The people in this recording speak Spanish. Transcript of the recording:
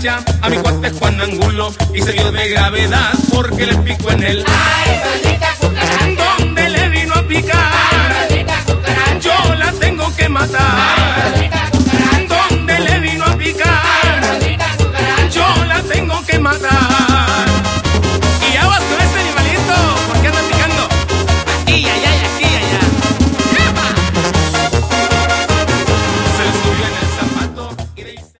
cucaracha a mi cuate Juan Angulo y se dio de gravedad porque le picó en el... ¡Ay, maldita cucaracha!